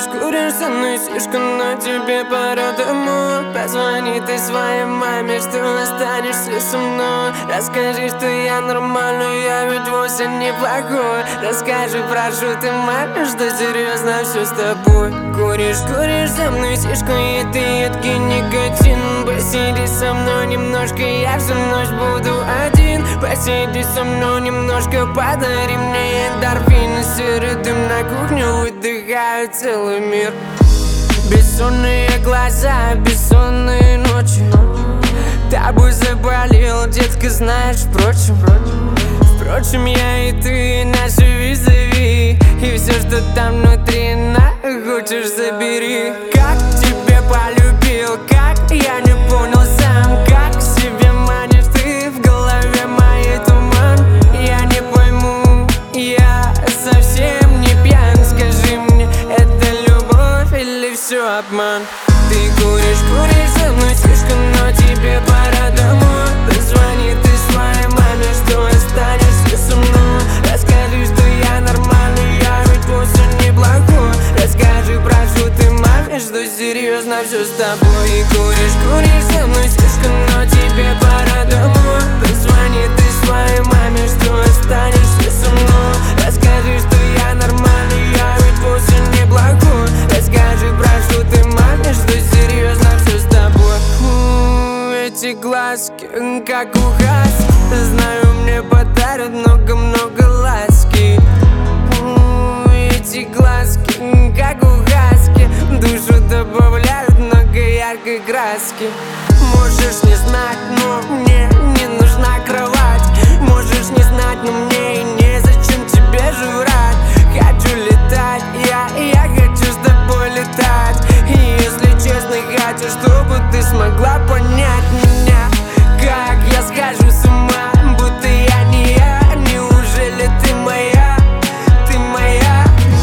куришь со мной сишку, но тебе пора домой. Позвони ты своей маме, что останешься со мной. Расскажи, что я нормальный, я ведь вовсе неплохой. Расскажи, прошу ты маме, что серьезно все с тобой. Куришь со мной сишку, и ты едкий никотин. Посиди со мной немножко, я всю ночь буду один. Посиди со мной немножко, подари мне эндорфины. Серый дым на кухню, выдыхаю целый мир. Бессонные глаза, бессонные ночи. Тобой заболел, детка, знаешь, впрочем, я и ты, наши визави. И все, что там внутри, хочешь, забери. Как тебя полюбил, как я не понял сам. Как себе манишь ты, в голове моей туман. Я не пойму, я совсем не пьян. Скажи мне, это любовь или все обман? Ты куришь со мной сишку, но тебе пора домой. Позвони ты своей маме, что останешься со мной. Расскажи, что я нормальный, я ведь вовсе неплохой. Расскажи, прошу ты маме, что серьезно все с тобой. И куришь со мной сишку, но тебе пора домой. Позвони ты своей маме, что останешься со мной. Расскажи, что я нормальный, я ведь вовсе неплохой. Расскажи, прошу ты маме, что серьезно все с тобой. Эти глазки, как у хаски, знаю, мне подарят много-много ласки. Эти глазки, как у хаски, душу добавляют много яркой краски. Можешь не знать, но мне не нужна кровать. Можешь не знать, но мне и незачем тебе жрать. Хочу летать, я хочу с тобой летать. И если честно, хочу, чтобы ты смогла понять меня. Как я схожу с ума, будто я не я. Неужели ты моя, ты моя?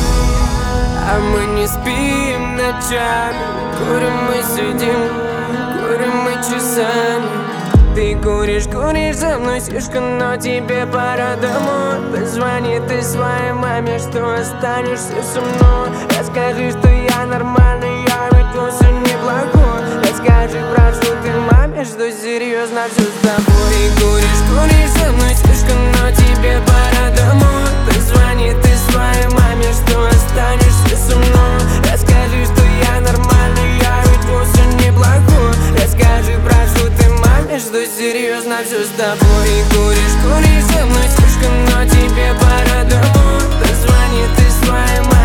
А мы не спим ночами. Курим мы сидим, курим мы часами. Ты куришь со мной сишку, но тебе пора домой. Позвони ты своей маме, что останешься со мной. Расскажи, что я нормальный, я ведь вовсе неплохой. Расскажи, прошу ты маме, что серьезно все с тобой. Ты куришь со мной сишку, но тебе пора домой. Позвони ты своей маме, что останешься со мной. Расскажи, что я нормальный, я ведь вовсе неплохой. Расскажи, прошу ты маме, что серьезно все с тобой. Ты куришь со мной сишку, но тебе пора домой. Позвони ты своей маме.